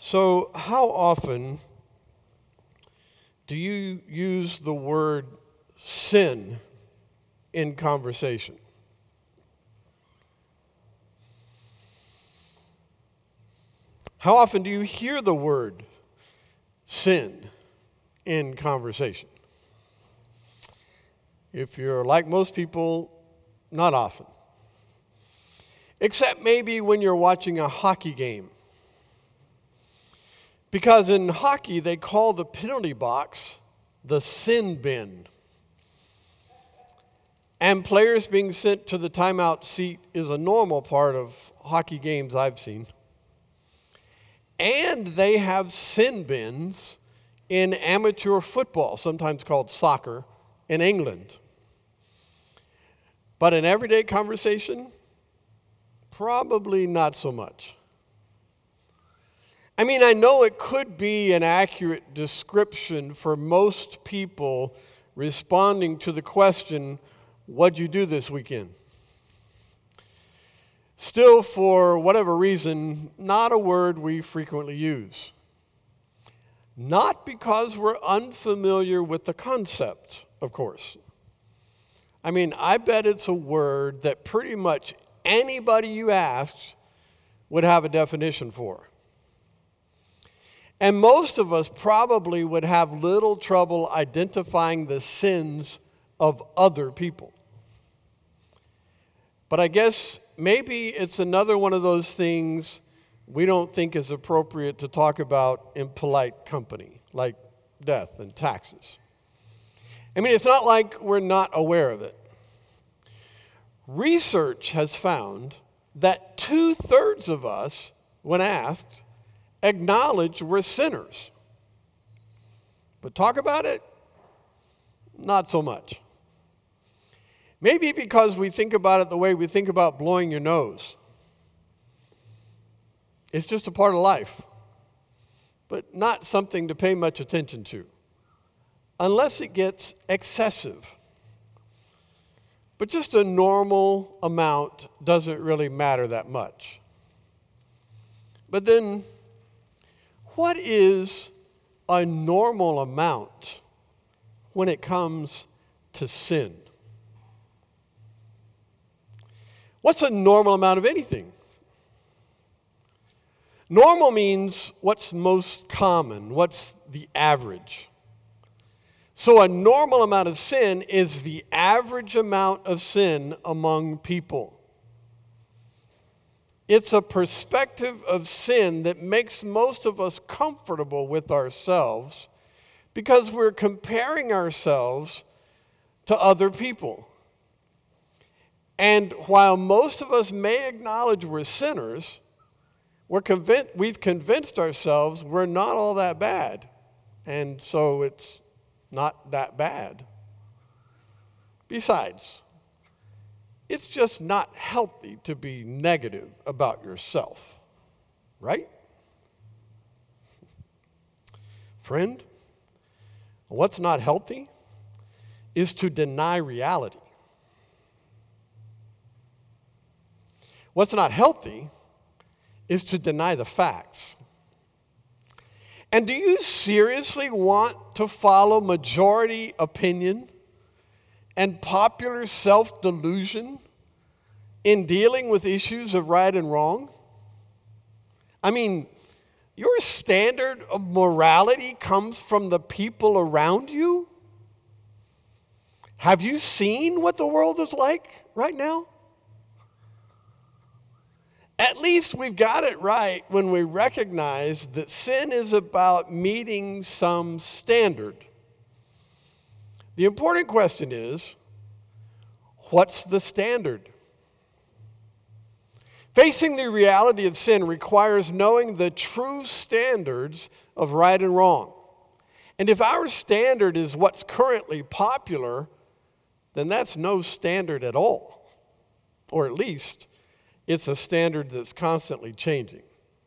So, how often do you use the word sin in conversation? How often do you hear the word sin in conversation? If you're like most people, not often. Except maybe when you're watching a hockey game. Because in hockey, they call the penalty box the sin bin. And players being sent to the timeout seat is a normal part of hockey games I've seen. And they have sin bins in amateur football, sometimes called soccer, in England. But in everyday conversation, probably not so much. I mean, I know it could be an accurate description for most people responding to the question, what'd you do this weekend? Still, for whatever reason, not a word we frequently use. Not because we're unfamiliar with the concept, of course. I mean, I bet it's a word that pretty much anybody you asked would have a definition for. And most of us probably would have little trouble identifying the sins of other people. But I guess maybe it's another one of those things we don't think is appropriate to talk about in polite company, like death and taxes. I mean, it's not like we're not aware of it. Research has found that 2/3 of us, when asked, acknowledge we're sinners. But talk about it? Not so much. Maybe because we think about it the way we think about blowing your nose. It's just a part of life, but not something to pay much attention to, unless it gets excessive. But just a normal amount doesn't really matter that much. But then, what is a normal amount when it comes to sin? What's a normal amount of anything? Normal means what's most common, what's the average. So a normal amount of sin is the average amount of sin among people. It's a perspective of sin that makes most of us comfortable with ourselves because we're comparing ourselves to other people. And while most of us may acknowledge we're sinners, we've convinced ourselves we're not all that bad. And so it's not that bad. Besides, it's just not healthy to be negative about yourself, right? Friend, what's not healthy is to deny reality. What's not healthy is to deny the facts. And do you seriously want to follow majority opinion and popular self-delusion in dealing with issues of right and wrong? I mean, your standard of morality comes from the people around you? Have you seen what the world is like right now? At least we've got it right when we recognize that sin is about meeting some standard. The important question is, what's the standard? Facing the reality of sin requires knowing the true standards of right and wrong. And if our standard is what's currently popular, then that's no standard at all. Or at least, it's a standard that's constantly changing.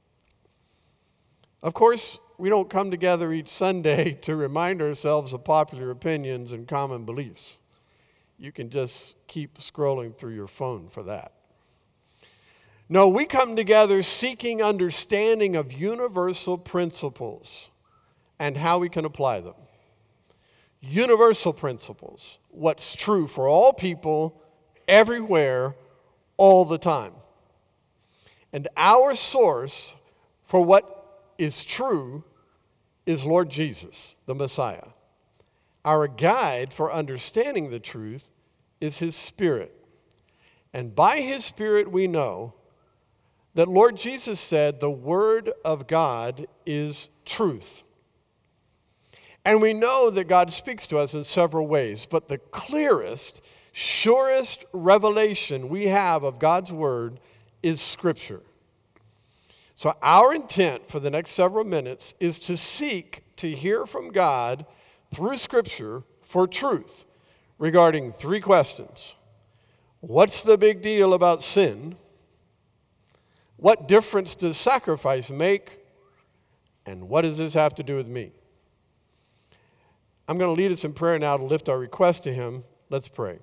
Of course, we don't come together each Sunday to remind ourselves of popular opinions and common beliefs. You can just keep scrolling through your phone for that. No, we come together seeking understanding of universal principles and how we can apply them. Universal principles, what's true for all people, everywhere, all the time. And our source for what is true is Lord Jesus, the Messiah. Our guide for understanding the truth is His Spirit. And by His Spirit we know that Lord Jesus said the Word of God is truth. And we know that God speaks to us in several ways, but the clearest, surest revelation we have of God's Word is Scripture. So our intent for the next several minutes is to seek to hear from God through Scripture for truth regarding three questions. What's the big deal about sin? What difference does sacrifice make? And what does this have to do with me? I'm going to lead us in prayer now to lift our request to Him. Let's pray.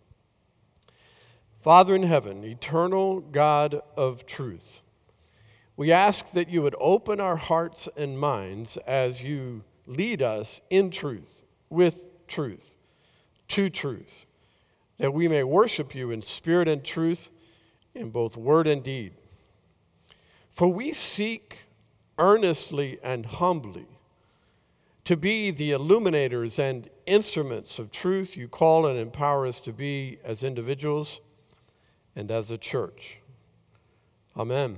Father in heaven, eternal God of truth, we ask that you would open our hearts and minds as you lead us in truth, with truth, to truth, that we may worship you in spirit and truth, in both word and deed. For we seek earnestly and humbly to be the illuminators and instruments of truth you call and empower us to be as individuals and as a church. Amen.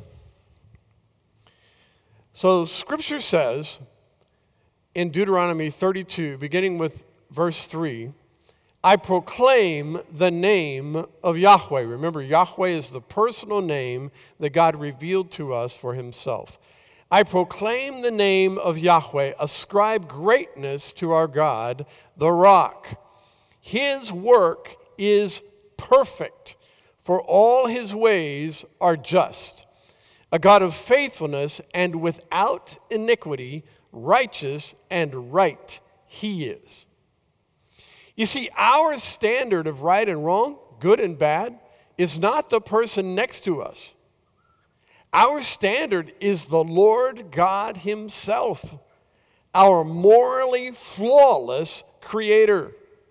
So Scripture says in Deuteronomy 32, beginning with verse 3, I proclaim the name of Yahweh. Remember, Yahweh is the personal name that God revealed to us for Himself. I proclaim the name of Yahweh, ascribe greatness to our God, the rock. His work is perfect, for all His ways are just. A God of faithfulness and without iniquity, righteous and right He is. You see, our standard of right and wrong, good and bad, is not the person next to us. Our standard is the Lord God Himself, our morally flawless Creator.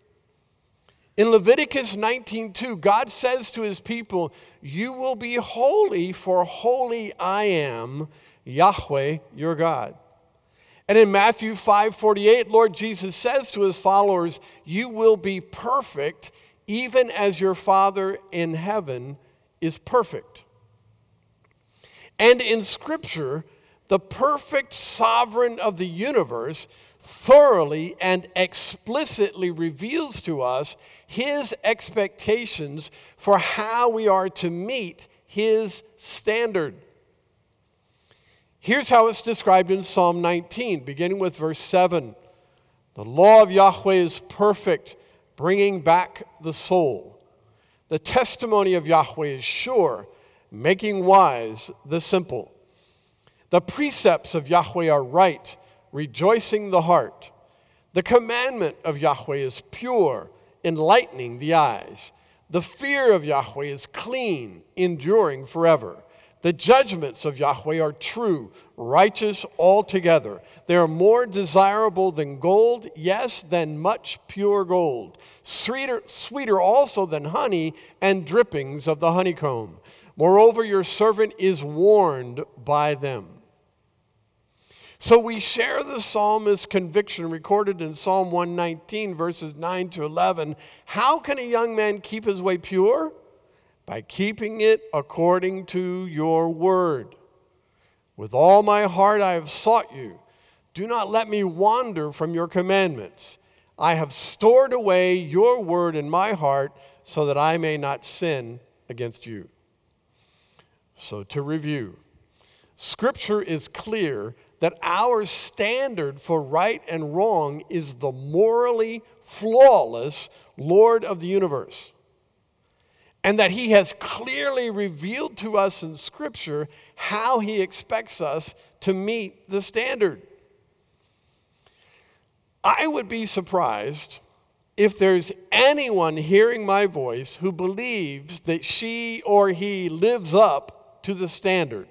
In Leviticus 19:2, God says to His people, you will be holy, for holy I am, Yahweh your God. And in Matthew 5:48, Lord Jesus says to His followers, you will be perfect, even as your Father in heaven is perfect. And in Scripture, the perfect sovereign of the universe thoroughly and explicitly reveals to us His expectations for how we are to meet His standard. Here's how it's described in Psalm 19, beginning with verse 7. The law of Yahweh is perfect, bringing back the soul. The testimony of Yahweh is sure, making wise the simple. The precepts of Yahweh are right, rejoicing the heart. The commandment of Yahweh is pure, enlightening the eyes. The fear of Yahweh is clean, enduring forever. The judgments of Yahweh are true, righteous altogether. They are more desirable than gold, yes, than much pure gold. Sweeter also than honey and drippings of the honeycomb. Moreover, your servant is warned by them. So we share the psalmist's conviction recorded in Psalm 119, verses 9 to 11. How can a young man keep his way pure? By keeping it according to your word. With all my heart I have sought you. Do not let me wander from your commandments. I have stored away your word in my heart so that I may not sin against you. So to review, Scripture is clear that our standard for right and wrong is the morally flawless Lord of the universe. And that He has clearly revealed to us in Scripture how He expects us to meet the standard. I would be surprised if there's anyone hearing my voice who believes that she or he lives up to the standard.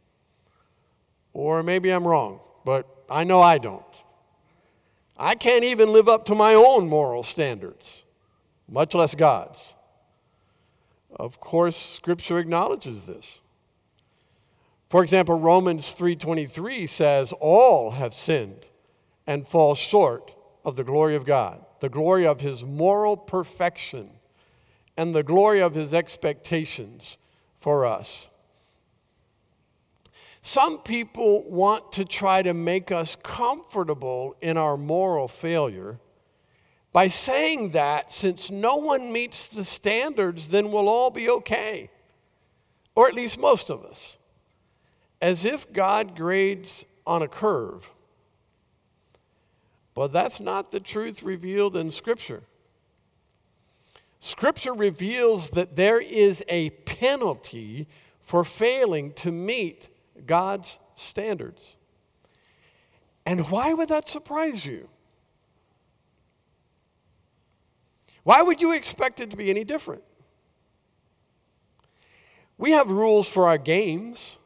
Or maybe I'm wrong, but I know I don't. I can't even live up to my own moral standards, much less God's. Of course, Scripture acknowledges this. For example, Romans 3:23 says, all have sinned and fall short of the glory of God, the glory of his moral perfection, and the glory of his expectations for us. Some people want to try to make us comfortable in our moral failure by saying that since no one meets the standards, then we'll all be okay, or at least most of us, as if God grades on a curve. But that's not the truth revealed in Scripture. Scripture reveals that there is a penalty for failing to meet God's standards. And why would that surprise you? Why would you expect it to be any different? We have rules for our games.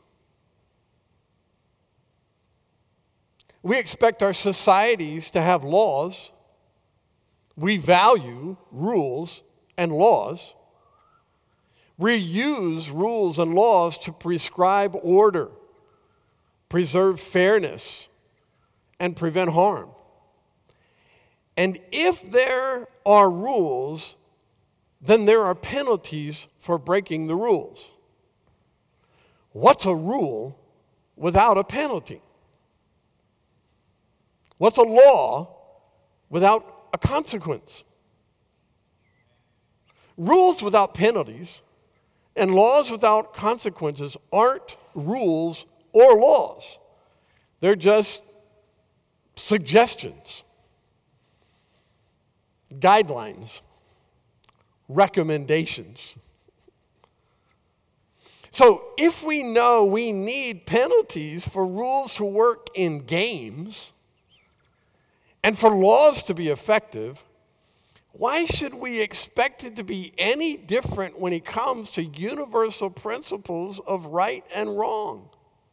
We expect our societies to have laws. We value rules and laws. We use rules and laws to prescribe order, preserve fairness, and prevent harm. And if there are rules, then there are penalties for breaking the rules. What's a rule without a penalty? What's a law without a consequence? Rules without penalties and laws without consequences aren't rules or laws. They're just suggestions, guidelines, recommendations. So if we know we need penalties for rules to work in games and for laws to be effective, why should we expect it to be any different when it comes to universal principles of right and wrong?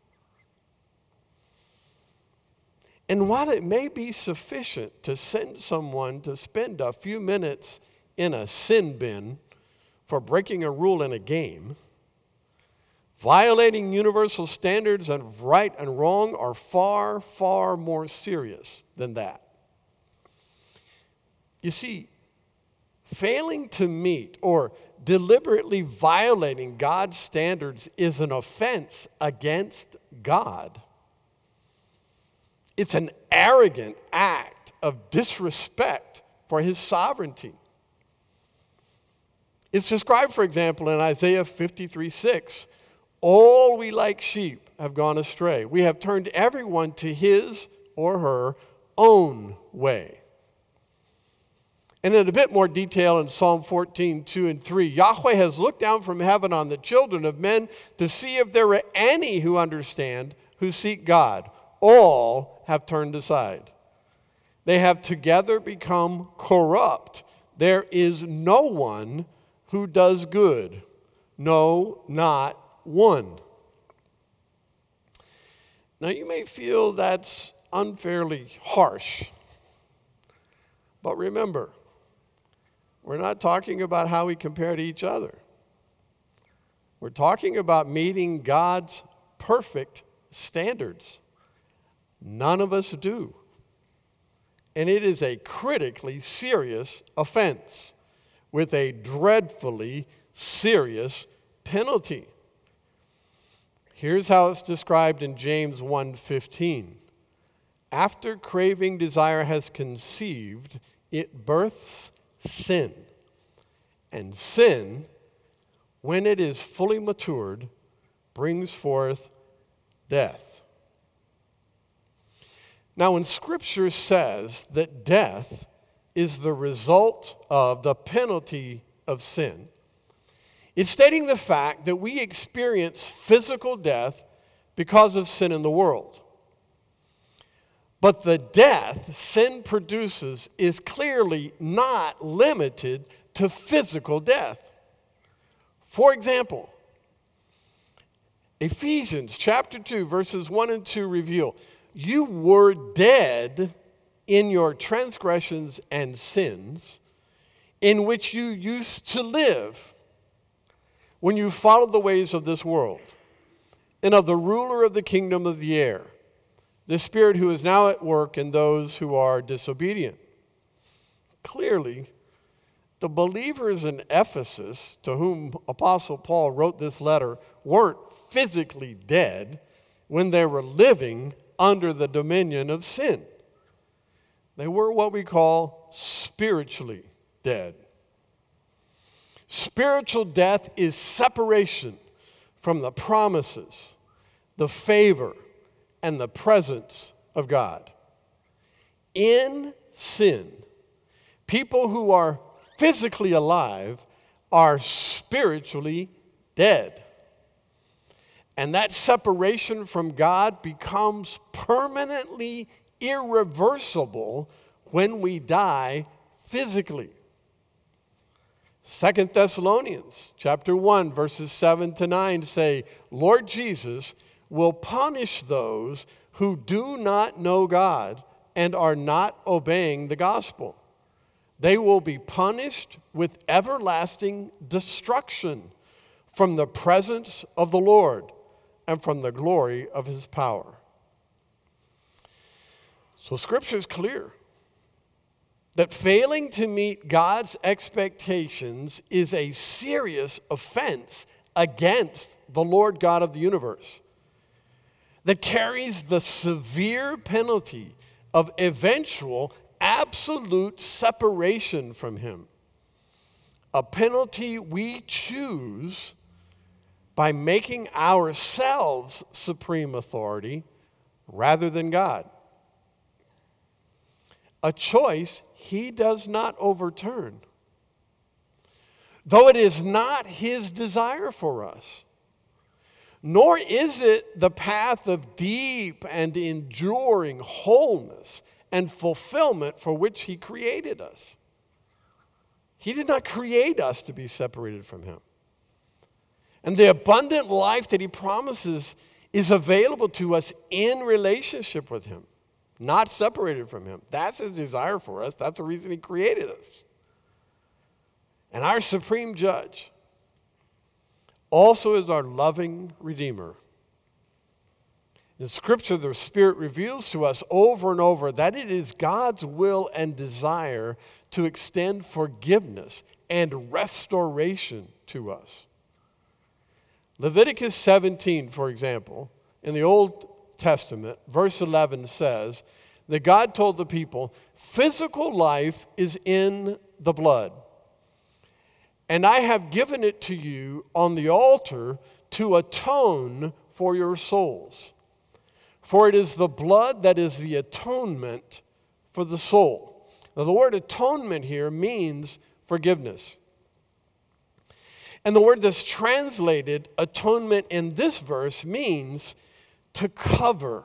And while it may be sufficient to send someone to spend a few minutes in a sin bin for breaking a rule in a game, violating universal standards of right and wrong are far, far more serious than that. You see, failing to meet or deliberately violating God's standards is an offense against God. It's an arrogant act of disrespect for his sovereignty. It's described, for example, in Isaiah 53:6. All we like sheep have gone astray. We have turned everyone to his or her own way. And in a bit more detail in Psalm 14:2 and 3, Yahweh has looked down from heaven on the children of men to see if there are any who understand, who seek God. All have turned aside. They have together become corrupt. There is no one who does good. No, not one. Now you may feel that's unfairly harsh. But remember, we're not talking about how we compare to each other. We're talking about meeting God's perfect standards. None of us do. And it is a critically serious offense with a dreadfully serious penalty. Here's how it's described in James 1:15. After craving desire has conceived, it births sin. And sin, when it is fully matured, brings forth death. Now, when Scripture says that death is the result of the penalty of sin, it's stating the fact that we experience physical death because of sin in the world. But the death sin produces is clearly not limited to physical death. For example, Ephesians chapter 2, verses 1 and 2 reveal, you were dead in your transgressions and sins, in which you used to live when you followed the ways of this world and of the ruler of the kingdom of the air, the spirit who is now at work in those who are disobedient. Clearly, the believers in Ephesus, to whom Apostle Paul wrote this letter, weren't physically dead when they were living under the dominion of sin. They were what we call spiritually dead. Spiritual death is separation from the promises, the favor, and the presence of God. In sin, people who are physically alive are spiritually dead. And that separation from God becomes permanently irreversible when we die physically. 2 Thessalonians chapter 1, verses 7 to 9 say, Lord Jesus will punish those who do not know God and are not obeying the gospel. They will be punished with everlasting destruction from the presence of the Lord and from the glory of his power. So Scripture is clear that failing to meet God's expectations is a serious offense against the Lord God of the universe that carries the severe penalty of eventual absolute separation from him, a penalty we choose by making ourselves supreme authority rather than God. A choice he does not overturn, though it is not his desire for us, nor is it the path of deep and enduring wholeness and fulfillment for which he created us. He did not create us to be separated from him. And the abundant life that he promises is available to us in relationship with him, not separated from him. That's his desire for us. That's the reason he created us. And our supreme judge also is our loving Redeemer. In Scripture, the Spirit reveals to us over and over that it is God's will and desire to extend forgiveness and restoration to us. Leviticus 17, for example, in the Old Testament, verse 11 says that God told the people, physical life is in the blood, and I have given it to you on the altar to atone for your souls. For it is the blood that is the atonement for the soul. Now, the word atonement here means forgiveness. And the word that's translated atonement in this verse means to cover.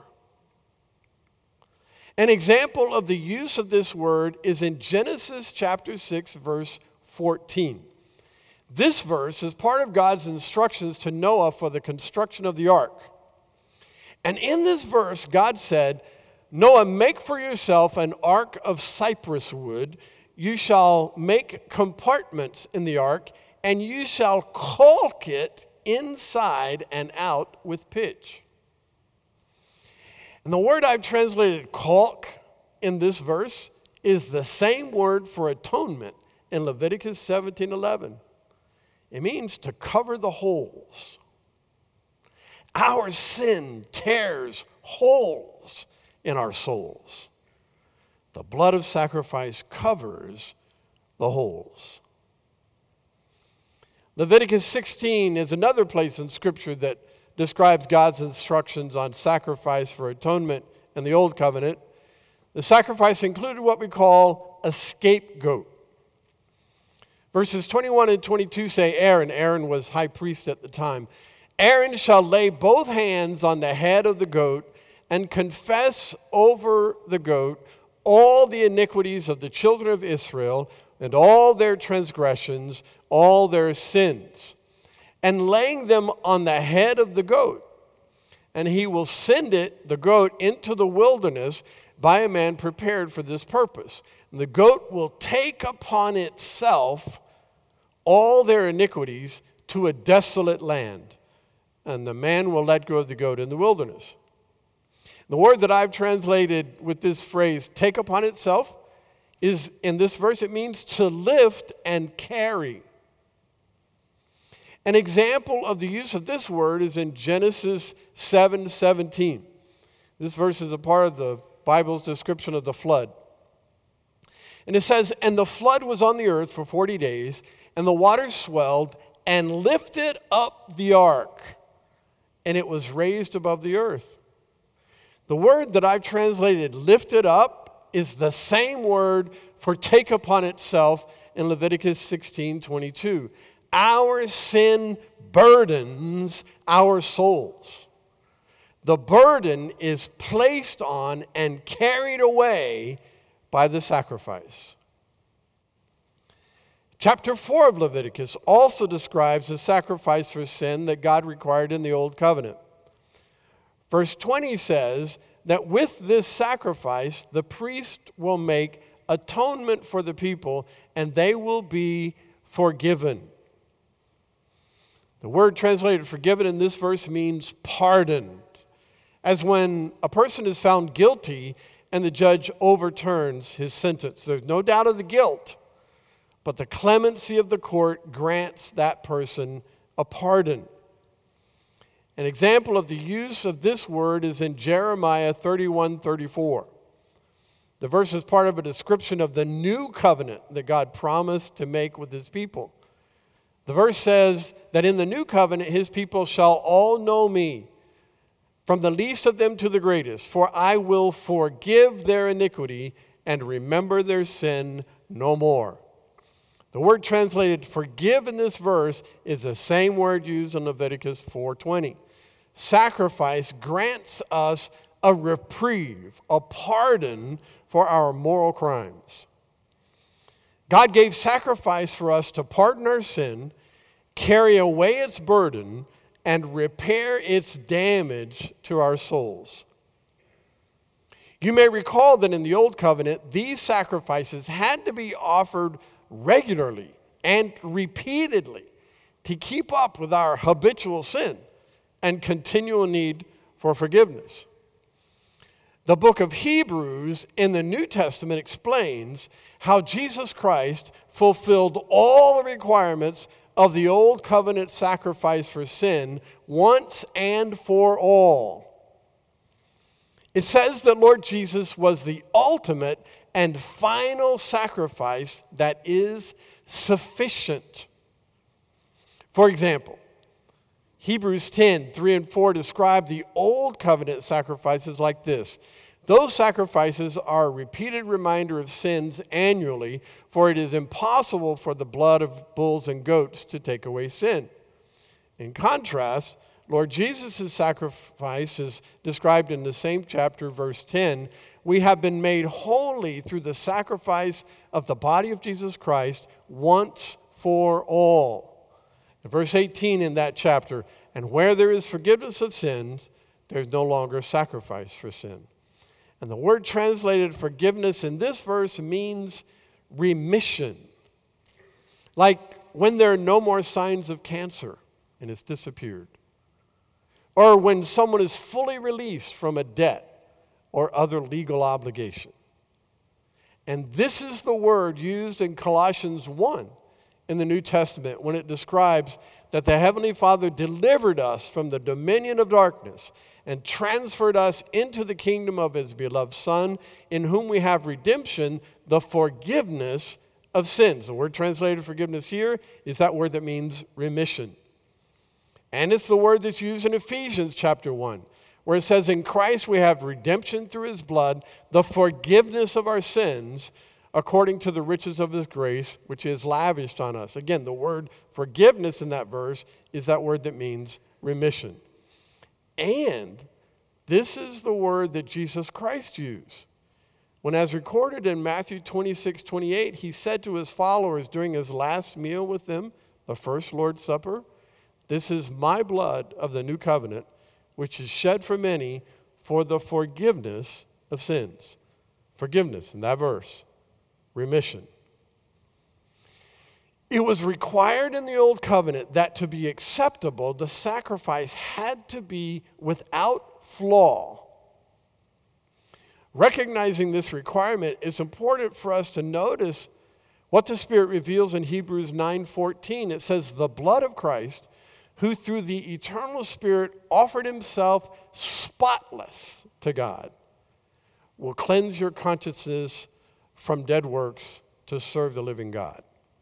An example of the use of this word is in Genesis chapter 6, verse 14. This verse is part of God's instructions to Noah for the construction of the ark. And in this verse, God said, Noah, make for yourself an ark of cypress wood. You shall make compartments in the ark, and you shall caulk it inside and out with pitch. And the word I've translated caulk in this verse is the same word for atonement in Leviticus 17:11. It means to cover the holes. Our sin tears holes in our souls. The blood of sacrifice covers the holes. Leviticus 16 is another place in Scripture that describes God's instructions on sacrifice for atonement in the Old Covenant. The sacrifice included what we call a scapegoat. Verses 21 and 22 say Aaron was high priest at the time, Aaron shall lay both hands on the head of the goat and confess over the goat all the iniquities of the children of Israel and all their transgressions, all their sins. and laying them on the head of the goat. And he will send the goat, into the wilderness by a man prepared for this purpose. And the goat will take upon itself all their iniquities to a desolate land. And the man will let go of the goat in the wilderness. The word that I've translated with this phrase, take upon itself, is in this verse, it means to lift and carry. An example of the use of this word is in Genesis 7:17. This verse is a part of the Bible's description of the flood. And it says, and the flood was on the earth for 40 days, and the waters swelled and lifted up the ark, and it was raised above the earth. The word that I've translated lifted up is the same word for take upon itself in Leviticus 16:22. Our sin burdens our souls. The burden is placed on and carried away by the sacrifice. Chapter 4 of Leviticus also describes the sacrifice for sin that God required in the Old Covenant. Verse 20 says that with this sacrifice, the priest will make atonement for the people, and they will be forgiven. The word translated forgiven in this verse means pardoned, as when a person is found guilty and the judge overturns his sentence. There's no doubt of the guilt, but the clemency of the court grants that person a pardon. An example of the use of this word is in Jeremiah 31:34. The verse is part of a description of the new covenant that God promised to make with his people. The verse says that in the new covenant, his people shall all know me, from the least of them to the greatest, for I will forgive their iniquity and remember their sin no more. The word translated forgive in this verse is the same word used in Leviticus 4:20. Sacrifice grants us a reprieve, a pardon for our moral crimes. God gave sacrifice for us to pardon our sin, carry away its burden, and repair its damage to our souls. You may recall that in the Old Covenant, these sacrifices had to be offered regularly and repeatedly to keep up with our habitual sin and continual need for forgiveness. The book of Hebrews in the New Testament explains how Jesus Christ fulfilled all the requirements of the Old Covenant sacrifice for sin once and for all. It says that Lord Jesus was the ultimate and final sacrifice that is sufficient. For example, Hebrews 10:3-4 describe the Old Covenant sacrifices like this. Those sacrifices are a repeated reminder of sins annually, for it is impossible for the blood of bulls and goats to take away sin. In contrast, Lord Jesus' sacrifice is described in the same chapter, verse 10. We have been made holy through the sacrifice of the body of Jesus Christ once for all. In verse 18 in that chapter, and where there is forgiveness of sins, there's no longer sacrifice for sin. And the word translated forgiveness in this verse means remission. Like when there are no more signs of cancer and it's disappeared. Or when someone is fully released from a debt or other legal obligation. And this is the word used in Colossians 1 in the New Testament when it describes that the Heavenly Father delivered us from the dominion of darkness and transferred us into the kingdom of his beloved Son, in whom we have redemption, the forgiveness of sins. The word translated forgiveness here is that word that means remission. And it's the word that's used in Ephesians chapter 1, where it says, in Christ we have redemption through his blood, the forgiveness of our sins, according to the riches of his grace, which is lavished on us. Again, the word forgiveness in that verse is that word that means remission. And this is the word that Jesus Christ used. When, as recorded in Matthew 26:28, he said to his followers during his last meal with them, the first Lord's Supper, This is my blood of the new covenant, which is shed for many for the forgiveness of sins. Forgiveness in that verse. Remission. It was required in the old covenant that to be acceptable, the sacrifice had to be without flaw. Recognizing this requirement, it's important for us to notice what the Spirit reveals in Hebrews 9:14. It says, the blood of Christ, who through the eternal Spirit offered himself spotless to God, will cleanse your consciences from dead works to serve the living God.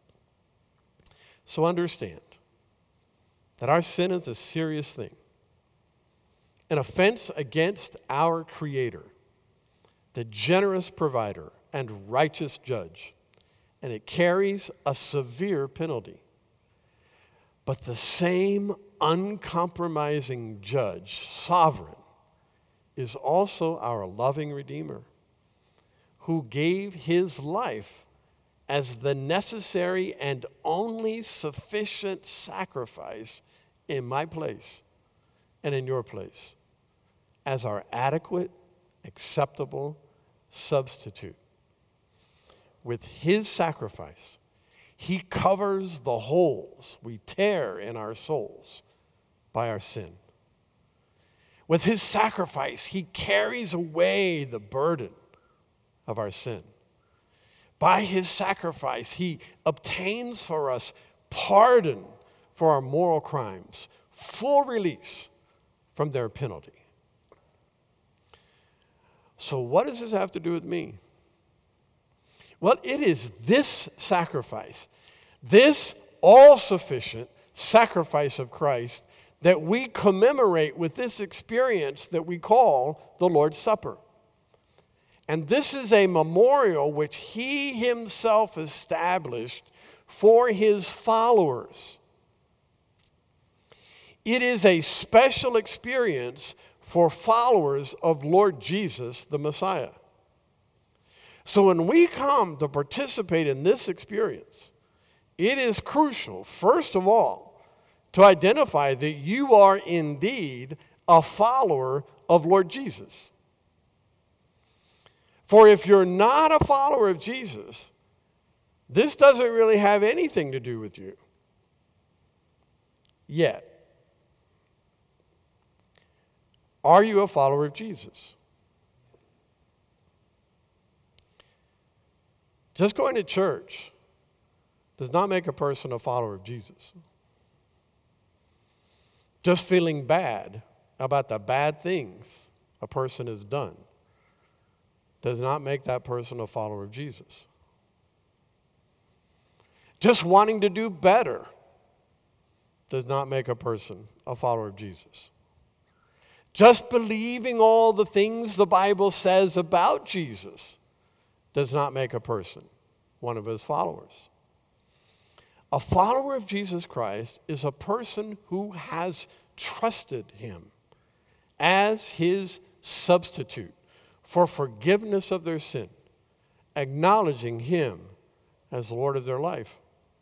So understand that our sin is a serious thing, an offense against our Creator, the generous provider and righteous judge, and it carries a severe penalty. But the same uncompromising judge, sovereign, is also our loving Redeemer, who gave his life as the necessary and only sufficient sacrifice in my place and in your place, as our adequate, acceptable substitute. With his sacrifice, he covers the holes we tear in our souls by our sin. With his sacrifice, he carries away the burden of our sin. By his sacrifice, he obtains for us pardon for our moral crimes, full release from their penalty. So what does this have to do with me? Well, it is this sacrifice, this all-sufficient sacrifice of Christ, that we commemorate with this experience that we call the Lord's Supper. And this is a memorial which he himself established for his followers. It is a special experience for followers of Lord Jesus, the Messiah. So when we come to participate in this experience, it is crucial, first of all, to identify that you are indeed a follower of Lord Jesus. For if you're not a follower of Jesus, this doesn't really have anything to do with you yet. Are you a follower of Jesus? Just going to church does not make a person a follower of Jesus. Just feeling bad about the bad things a person has done does not make that person a follower of Jesus. Just wanting to do better does not make a person a follower of Jesus. Just believing all the things the Bible says about Jesus does not make a person one of his followers. A follower of Jesus Christ is a person who has trusted him as his substitute for forgiveness of their sin, acknowledging him as Lord of their life.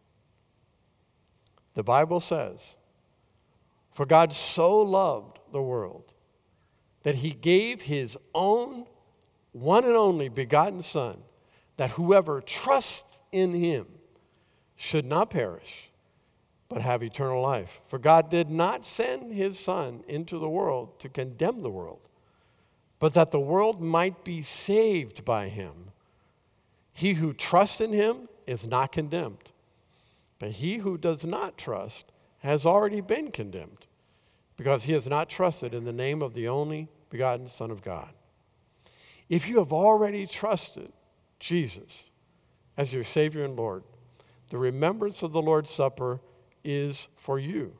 The Bible says, "For God so loved the world that he gave his own one and only begotten Son, that whoever trusts in him should not perish, but have eternal life. For God did not send his Son into the world to condemn the world, but that the world might be saved by him. He who trusts in him is not condemned, but he who does not trust has already been condemned, because he has not trusted in the name of the only begotten Son of God." If you have already trusted Jesus as your Savior and Lord, the remembrance of the Lord's Supper is for you.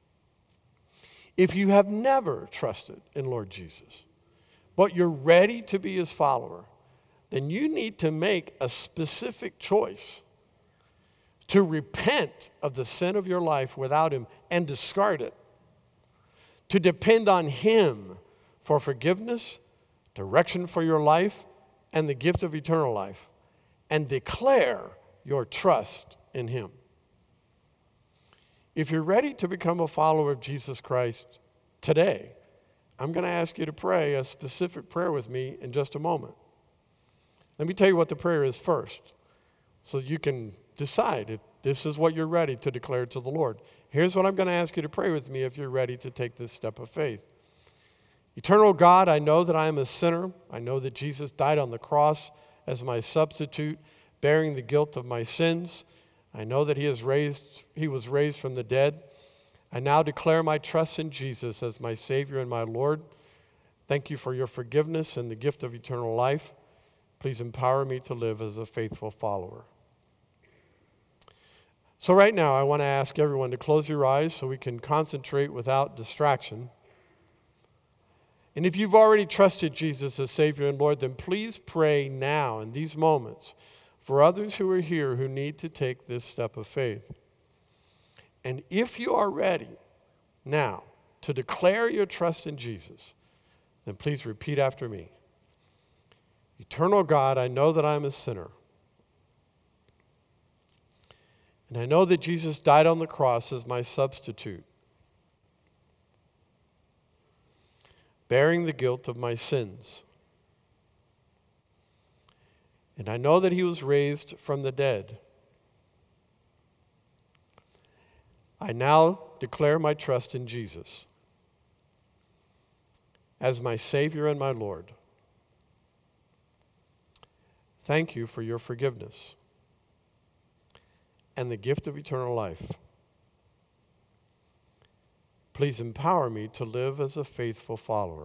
If you have never trusted in Lord Jesus, but you're ready to be his follower, then you need to make a specific choice to repent of the sin of your life without him and discard it, to depend on him for forgiveness, direction for your life, and the gift of eternal life, and declare your trust in him. If you're ready to become a follower of Jesus Christ today, I'm going to ask you to pray a specific prayer with me in just a moment. Let me tell you what the prayer is first, so you can decide if this is what you're ready to declare to the Lord. Here's what I'm going to ask you to pray with me if you're ready to take this step of faith. Eternal God, I know that I am a sinner. I know that Jesus died on the cross as my substitute, bearing the guilt of my sins. I know that he was raised from the dead. I now declare my trust in Jesus as my Savior and my Lord. Thank you for your forgiveness and the gift of eternal life. Please empower me to live as a faithful follower. So right now, I want to ask everyone to close your eyes so we can concentrate without distraction. And if you've already trusted Jesus as Savior and Lord, then please pray now in these moments for others who are here who need to take this step of faith. And if you are ready now to declare your trust in Jesus, then please repeat after me. Eternal God, I know that I'm a sinner. And I know that Jesus died on the cross as my substitute, bearing the guilt of my sins. And I know that he was raised from the dead. I now declare my trust in Jesus as my Savior and my Lord. Thank you for your forgiveness and the gift of eternal life. Please empower me to live as a faithful follower.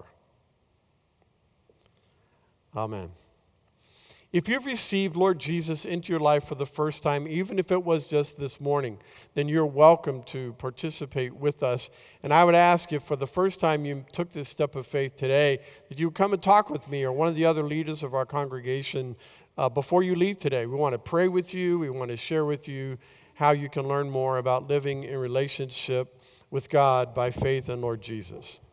Amen. If you've received Lord Jesus into your life for the first time, even if it was just this morning, then you're welcome to participate with us. And I would ask if for the first time you took this step of faith today, that you would come and talk with me or one of the other leaders of our congregation before you leave today. We want to pray with you. We want to share with you how you can learn more about living in relationship with God by faith in Lord Jesus.